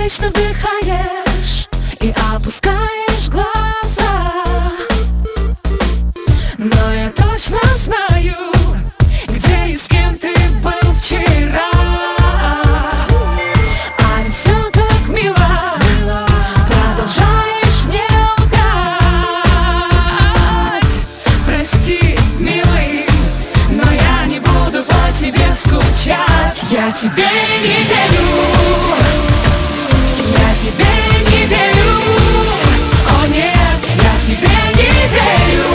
вечно вдыхаешь и опускаешь глаза, но я точно знаю, где и с кем ты был вчера. А ведь все так мило, продолжаешь мне лгать. Прости, милый, но я не буду по тебе скучать. Я тебе не верю, я тебе не верю. О нет, я тебе не верю.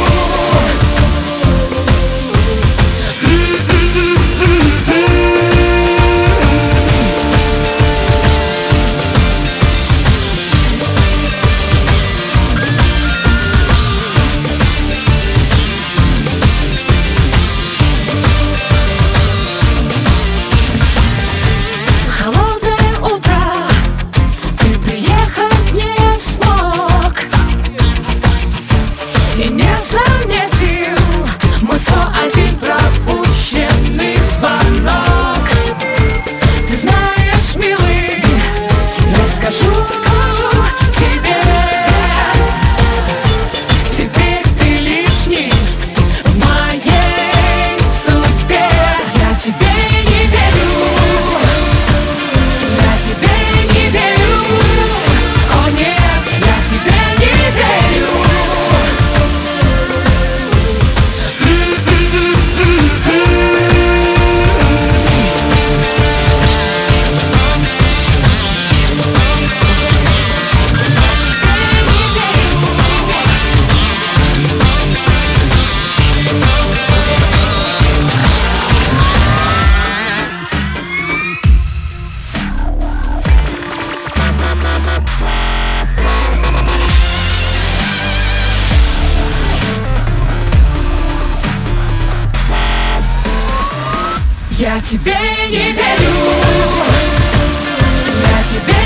Я тебе не верю, я тебе